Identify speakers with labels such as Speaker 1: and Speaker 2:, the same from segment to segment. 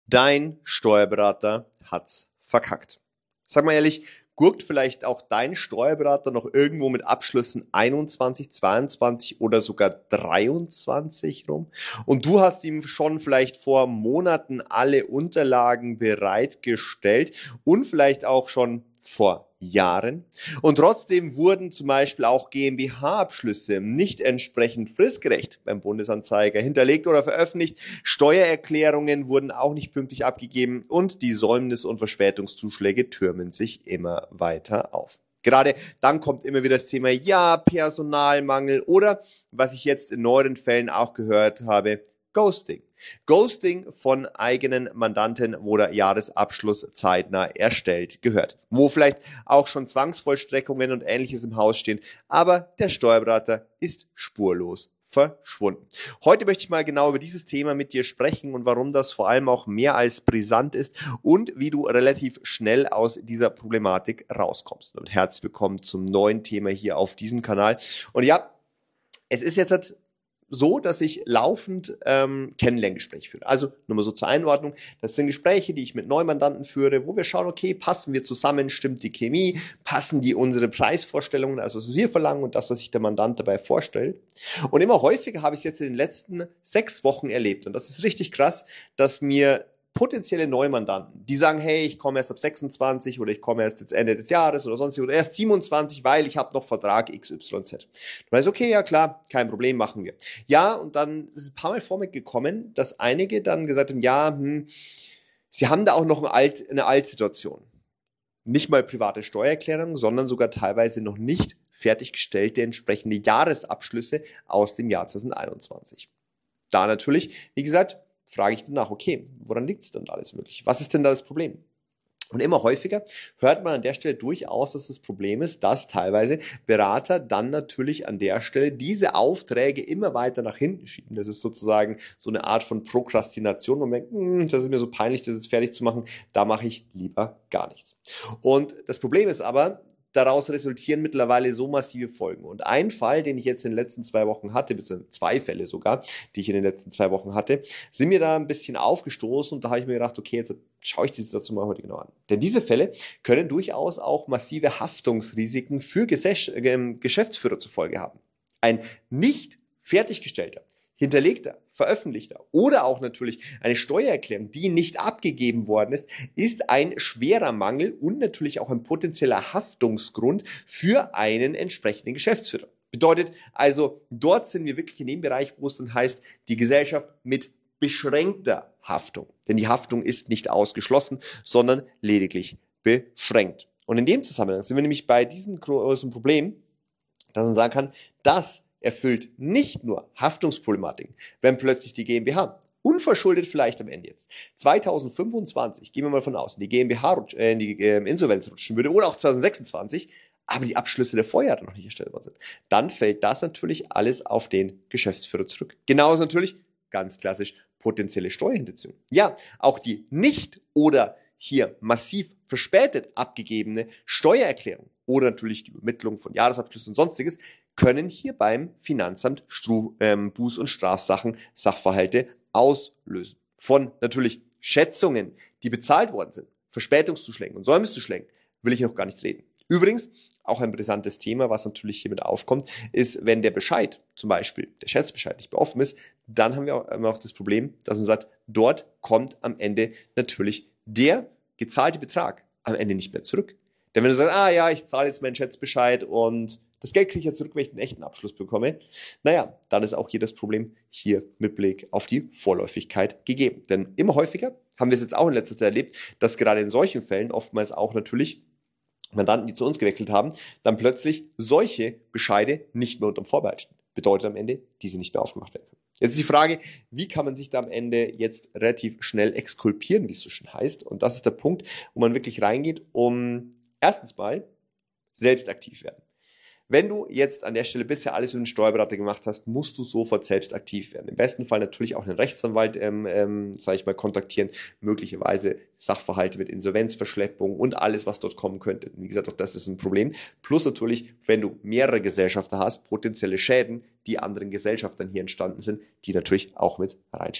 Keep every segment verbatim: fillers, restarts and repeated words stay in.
Speaker 1: Dein Steuerberater hat's verkackt. Sag mal ehrlich, gurkt vielleicht auch dein Steuerberater noch irgendwo mit Abschlüssen einundzwanzig, zweiundzwanzig oder sogar dreiundzwanzig rum? Und du hast ihm schon vielleicht vor Monaten alle Unterlagen bereitgestellt und vielleicht auch schon vor Jahren. Und trotzdem wurden zum Beispiel auch GmbH-Abschlüsse nicht entsprechend fristgerecht beim Bundesanzeiger hinterlegt oder veröffentlicht. Steuererklärungen wurden auch nicht pünktlich abgegeben und die Säumnis- und Verspätungszuschläge türmen sich immer weiter auf. Gerade dann kommt immer wieder das Thema, ja, Personalmangel oder, was ich jetzt in neueren Fällen auch gehört habe, Ghosting. Ghosting von eigenen Mandanten, wo der Jahresabschluss zeitnah erstellt gehört. Wo vielleicht auch schon Zwangsvollstreckungen und Ähnliches im Haus stehen, aber der Steuerberater ist spurlos verschwunden. Heute möchte ich mal genau über dieses Thema mit dir sprechen und warum das vor allem auch mehr als brisant ist und wie du relativ schnell aus dieser Problematik rauskommst. Und herzlich willkommen zum neuen Thema hier auf diesem Kanal. Und ja, es ist jetzt halt so, dass ich laufend ähm, Kennenlerngespräche führe. Also nur mal so zur Einordnung. Das sind Gespräche, die ich mit Neumandanten führe, wo wir schauen, okay, passen wir zusammen, stimmt die Chemie, passen die unsere Preisvorstellungen, also was wir verlangen und das, was sich der Mandant dabei vorstellt. Und immer häufiger habe ich es jetzt in den letzten sechs Wochen erlebt. Und das ist richtig krass, dass mir potenzielle Neumandanten, die sagen, hey, ich komme erst ab sechsundzwanzig oder ich komme erst jetzt Ende des Jahres oder sonst oder erst siebenundzwanzig, weil ich habe noch Vertrag X Y Z. Du weißt, okay, ja klar, kein Problem, machen wir. Ja, und dann ist es ein paar Mal vor mir gekommen, dass einige dann gesagt haben, ja, hm, sie haben da auch noch eine, Alt, eine Altsituation. Nicht mal private Steuererklärung, sondern sogar teilweise noch nicht fertiggestellte entsprechende Jahresabschlüsse aus dem Jahr zweitausendeinundzwanzig. Da natürlich, wie gesagt, frage ich danach, okay, woran liegt es denn alles wirklich? Was ist denn da das Problem? Und immer häufiger hört man an der Stelle durchaus, dass das Problem ist, dass teilweise Berater dann natürlich an der Stelle diese Aufträge immer weiter nach hinten schieben. Das ist sozusagen so eine Art von Prokrastination. Man merkt, hm, das ist mir so peinlich, das jetzt fertig zu machen, da mache ich lieber gar nichts. Und das Problem ist aber, daraus resultieren mittlerweile so massive Folgen. Und ein Fall, den ich jetzt in den letzten zwei Wochen hatte, beziehungsweise zwei Fälle sogar, die ich in den letzten zwei Wochen hatte, sind mir da ein bisschen aufgestoßen und da habe ich mir gedacht, okay, jetzt schaue ich die Situation mal heute genau an. Denn diese Fälle können durchaus auch massive Haftungsrisiken für Geschäftsführer zur Folge haben. Ein nicht fertiggestellter, hinterlegter, veröffentlichter oder auch natürlich eine Steuererklärung, die nicht abgegeben worden ist, ist ein schwerer Mangel und natürlich auch ein potenzieller Haftungsgrund für einen entsprechenden Geschäftsführer. Bedeutet also, dort sind wir wirklich in dem Bereich, wo es dann heißt, die Gesellschaft mit beschränkter Haftung. Denn die Haftung ist nicht ausgeschlossen, sondern lediglich beschränkt. Und in dem Zusammenhang sind wir nämlich bei diesem großen Problem, dass man sagen kann, dass erfüllt nicht nur Haftungsproblematiken, wenn plötzlich die GmbH, unverschuldet vielleicht am Ende jetzt, zweitausendfünfundzwanzig, gehen wir mal von außen, die GmbH rutsch, äh, in die äh, Insolvenz rutschen würde oder auch zweitausendsechsundzwanzig, aber die Abschlüsse der Vorjahre noch nicht erstellt worden sind, dann fällt das natürlich alles auf den Geschäftsführer zurück. Genauso natürlich, ganz klassisch, potenzielle Steuerhinterziehung. Ja, auch die nicht oder hier massiv verspätet abgegebene Steuererklärung oder natürlich die Übermittlung von Jahresabschlüssen und sonstiges können hier beim Finanzamt Stru- ähm, Buß- und Strafsachen Sachverhalte auslösen. Von natürlich Schätzungen, die bezahlt worden sind, Verspätungszuschlägen und Säumniszuschlägen, will ich noch gar nicht reden. Übrigens, auch ein brisantes Thema, was natürlich hiermit aufkommt, ist, wenn der Bescheid, zum Beispiel der Schätzbescheid, nicht mehr offen ist, dann haben wir auch, haben wir auch das Problem, dass man sagt, dort kommt am Ende natürlich der gezahlte Betrag am Ende nicht mehr zurück. Denn wenn du sagst, ah ja, ich zahle jetzt meinen Schätzbescheid und das Geld kriege ich ja zurück, wenn ich einen echten Abschluss bekomme, naja, dann ist auch hier das Problem hier mit Blick auf die Vorläufigkeit gegeben. Denn immer häufiger haben wir es jetzt auch in letzter Zeit erlebt, dass gerade in solchen Fällen oftmals auch natürlich Mandanten, die zu uns gewechselt haben, dann plötzlich solche Bescheide nicht mehr unterm Vorbehalt stehen. Bedeutet am Ende, diese nicht mehr aufgemacht werden können. Jetzt ist die Frage, wie kann man sich da am Ende jetzt relativ schnell exkulpieren, wie es so schön heißt. Und das ist der Punkt, wo man wirklich reingeht, um erstens mal selbst aktiv werden. Wenn du jetzt an der Stelle bisher alles mit dem Steuerberater gemacht hast, musst du sofort selbst aktiv werden. Im besten Fall natürlich auch einen Rechtsanwalt, ähm, ähm, sage ich mal, kontaktieren, möglicherweise Sachverhalte mit Insolvenzverschleppung und alles, was dort kommen könnte. Wie gesagt, auch das ist ein Problem. Plus natürlich, wenn du mehrere Gesellschafter hast, potenzielle Schäden, die anderen Gesellschaftern hier entstanden sind, die natürlich auch mit reinspielen.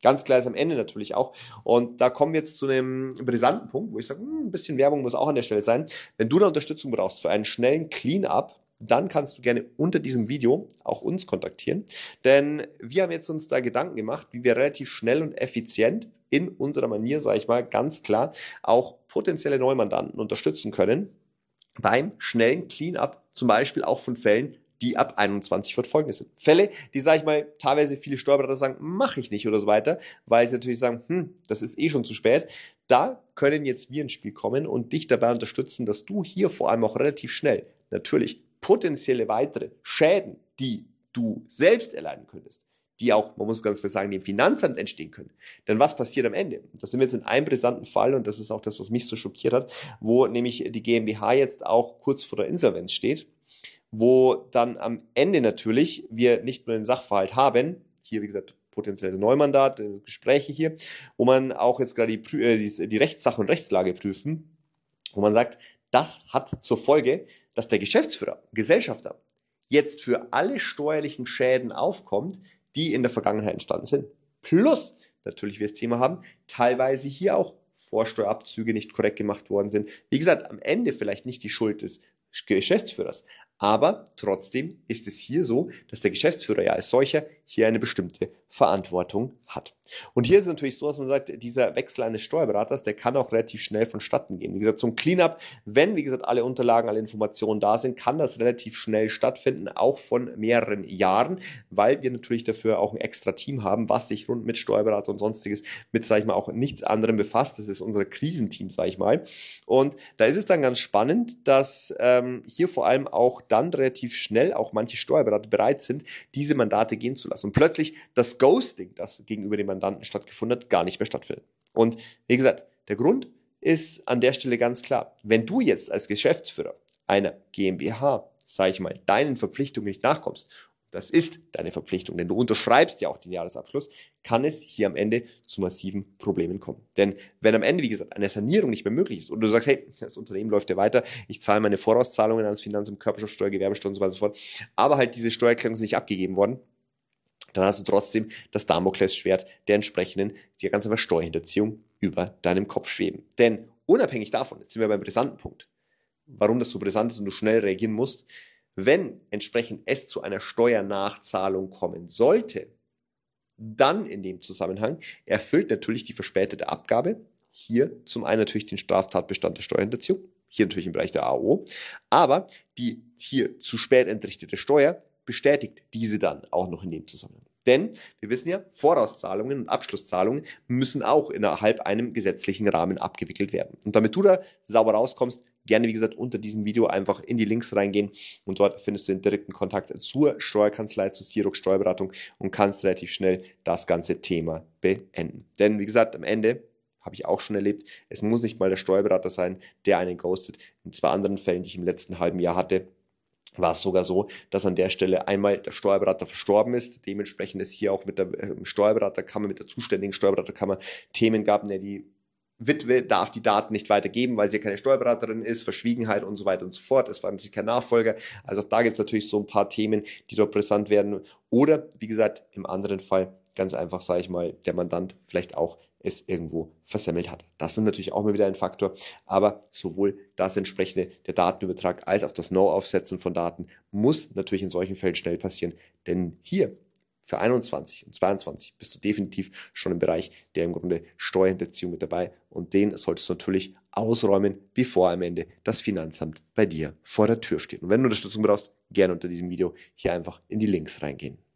Speaker 1: Ganz klar ist am Ende natürlich auch. Und da kommen wir jetzt zu einem brisanten Punkt, wo ich sage, hm, ein bisschen Werbung muss auch an der Stelle sein. Wenn du da Unterstützung brauchst für einen schnellen Clean-up, dann kannst du gerne unter diesem Video auch uns kontaktieren. Denn wir haben jetzt uns da Gedanken gemacht, wie wir relativ schnell und effizient in unserer Manier, sage ich mal, ganz klar auch potenzielle Neumandanten unterstützen können beim schnellen Clean-up, zum Beispiel auch von Fällen, die ab einundzwanzig fortfolgende sind. Fälle, die, sage ich mal, teilweise viele Steuerberater sagen, mache ich nicht oder so weiter, weil sie natürlich sagen, hm, das ist eh schon zu spät. Da können jetzt wir ins Spiel kommen und dich dabei unterstützen, dass du hier vor allem auch relativ schnell natürlich potenzielle weitere Schäden, die du selbst erleiden könntest, die auch, man muss ganz klar sagen, dem Finanzamt entstehen können. Denn was passiert am Ende? Das sind wir jetzt in einem brisanten Fall und das ist auch das, was mich so schockiert hat, wo nämlich die GmbH jetzt auch kurz vor der Insolvenz steht, wo dann am Ende natürlich wir nicht nur den Sachverhalt haben, hier wie gesagt potenzielles Neumandat, Gespräche hier, wo man auch jetzt gerade die, äh, die, die Rechtssache und Rechtslage prüfen, wo man sagt, das hat zur Folge, dass der Geschäftsführer, Gesellschafter, jetzt für alle steuerlichen Schäden aufkommt, die in der Vergangenheit entstanden sind. Plus, natürlich wir das Thema haben, teilweise hier auch Vorsteuerabzüge nicht korrekt gemacht worden sind. Wie gesagt, am Ende vielleicht nicht die Schuld des Geschäftsführers, aber trotzdem ist es hier so, dass der Geschäftsführer ja als solcher hier eine bestimmte Verantwortung hat. Und hier ist es natürlich so, dass man sagt, dieser Wechsel eines Steuerberaters, der kann auch relativ schnell vonstatten gehen. Wie gesagt, zum Cleanup, wenn, wie gesagt, alle Unterlagen, alle Informationen da sind, kann das relativ schnell stattfinden, auch von mehreren Jahren, weil wir natürlich dafür auch ein extra Team haben, was sich rund mit Steuerberater und sonstiges mit, sage ich mal, auch nichts anderem befasst. Das ist unser Krisenteam, sage ich mal. Und da ist es dann ganz spannend, dass ähm, hier vor allem auch dann relativ schnell auch manche Steuerberater bereit sind, diese Mandate gehen zu lassen. Und plötzlich das Ghosting, das gegenüber dem Mandanten stattgefunden hat, gar nicht mehr stattfindet. Und wie gesagt, der Grund ist an der Stelle ganz klar. Wenn du jetzt als Geschäftsführer einer GmbH, sage ich mal, deinen Verpflichtungen nicht nachkommst, das ist deine Verpflichtung, denn du unterschreibst ja auch den Jahresabschluss, kann es hier am Ende zu massiven Problemen kommen. Denn wenn am Ende, wie gesagt, eine Sanierung nicht mehr möglich ist und du sagst, hey, das Unternehmen läuft ja weiter, ich zahle meine Vorauszahlungen ans Finanzamt, Körperschaftsteuer, Gewerbesteuer und so weiter und so fort, aber halt diese Steuererklärung ist nicht abgegeben worden, dann hast du trotzdem das Damoklesschwert der entsprechenden, die ganze Steuerhinterziehung über deinem Kopf schweben. Denn unabhängig davon, jetzt sind wir beim brisanten Punkt, warum das so brisant ist und du schnell reagieren musst, wenn entsprechend es zu einer Steuernachzahlung kommen sollte, dann in dem Zusammenhang erfüllt natürlich die verspätete Abgabe hier zum einen natürlich den Straftatbestand der Steuerhinterziehung, hier natürlich im Bereich der A O, aber die hier zu spät entrichtete Steuer bestätigt diese dann auch noch in dem Zusammenhang. Denn wir wissen ja, Vorauszahlungen und Abschlusszahlungen müssen auch innerhalb einem gesetzlichen Rahmen abgewickelt werden. Und damit du da sauber rauskommst, gerne, wie gesagt, unter diesem Video einfach in die Links reingehen und dort findest du den direkten Kontakt zur Steuerkanzlei, zur Xerox Steuerberatung und kannst relativ schnell das ganze Thema beenden. Denn, wie gesagt, am Ende habe ich auch schon erlebt, es muss nicht mal der Steuerberater sein, der einen ghostet. In zwei anderen Fällen, die ich im letzten halben Jahr hatte, war es sogar so, dass an der Stelle einmal der Steuerberater verstorben ist, dementsprechend es hier auch mit der Steuerberaterkammer, mit der zuständigen Steuerberaterkammer Themen gab, ne, die Witwe darf die Daten nicht weitergeben, weil sie ja keine Steuerberaterin ist, Verschwiegenheit und so weiter und so fort. Es war natürlich kein Nachfolger. Also auch da gibt es natürlich so ein paar Themen, die dort brisant werden. Oder, wie gesagt, im anderen Fall ganz einfach, sage ich mal, der Mandant vielleicht auch es irgendwo versemmelt hat. Das ist natürlich auch mal wieder ein Faktor, aber sowohl das entsprechende, der Datenübertrag, als auch das No-Aufsetzen von Daten muss natürlich in solchen Fällen schnell passieren, denn hier für einundzwanzig und zweiundzwanzig bist du definitiv schon im Bereich der im Grunde Steuerhinterziehung mit dabei und den solltest du natürlich ausräumen, bevor am Ende das Finanzamt bei dir vor der Tür steht. Und wenn du Unterstützung brauchst, gerne unter diesem Video hier einfach in die Links reingehen.